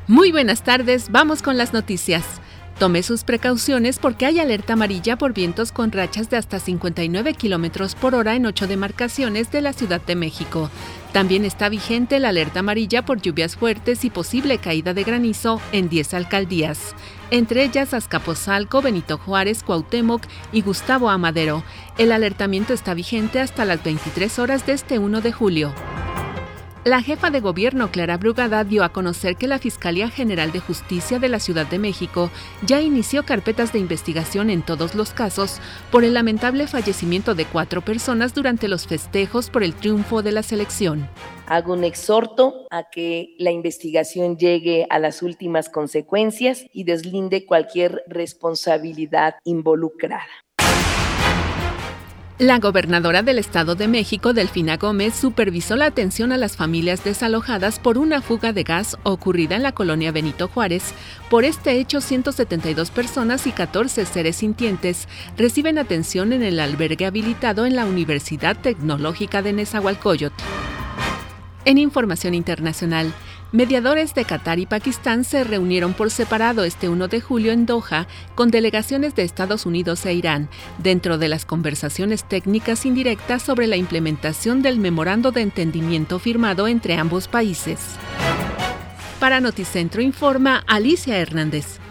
Muy buenas tardes, vamos con las noticias. Tome sus precauciones porque hay alerta amarilla por vientos con rachas de hasta 59 kilómetros por hora en 8 demarcaciones de la Ciudad de México. También está vigente la alerta amarilla por lluvias fuertes y posible caída de granizo en 10 alcaldías, entre ellas Azcapotzalco, Benito Juárez, Cuauhtémoc y Gustavo Amadero. El alertamiento está vigente hasta las 23 horas de este 1 de julio. La jefa de gobierno, Clara Brugada, dio a conocer que la Fiscalía General de Justicia de la Ciudad de México ya inició carpetas de investigación en todos los casos por el lamentable fallecimiento de 4 personas durante los festejos por el triunfo de la selección. Hago un exhorto a que la investigación llegue a las últimas consecuencias y deslinde cualquier responsabilidad involucrada. La gobernadora del Estado de México, Delfina Gómez, supervisó la atención a las familias desalojadas por una fuga de gas ocurrida en la colonia Benito Juárez. Por este hecho, 172 personas y 14 seres sintientes reciben atención en el albergue habilitado en la Universidad Tecnológica de Nezahualcóyotl. En información internacional, mediadores de Qatar y Pakistán se reunieron por separado este 1 de julio en Doha con delegaciones de Estados Unidos e Irán, dentro de las conversaciones técnicas indirectas sobre la implementación del memorando de entendimiento firmado entre ambos países. Para Noticentro informa Alicia Hernández.